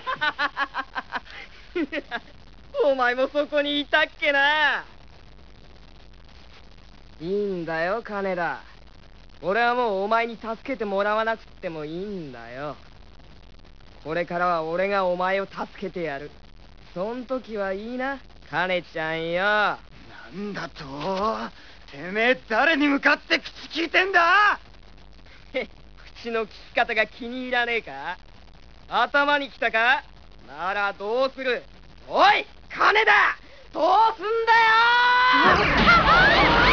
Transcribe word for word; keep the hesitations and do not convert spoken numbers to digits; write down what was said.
お前もそこにいたっけな。いいんだよ金田。俺はもうお前に助けてもらわなくってもいいんだよ。これからは俺がお前を助けてやる。そん時はいいな金ちゃんよ。 なんだと。てめえ誰に向かって口聞いてんだ。 口の利き方が気に入らねえか。頭に来たか。ならどうする。おい金田、どうすんだよ。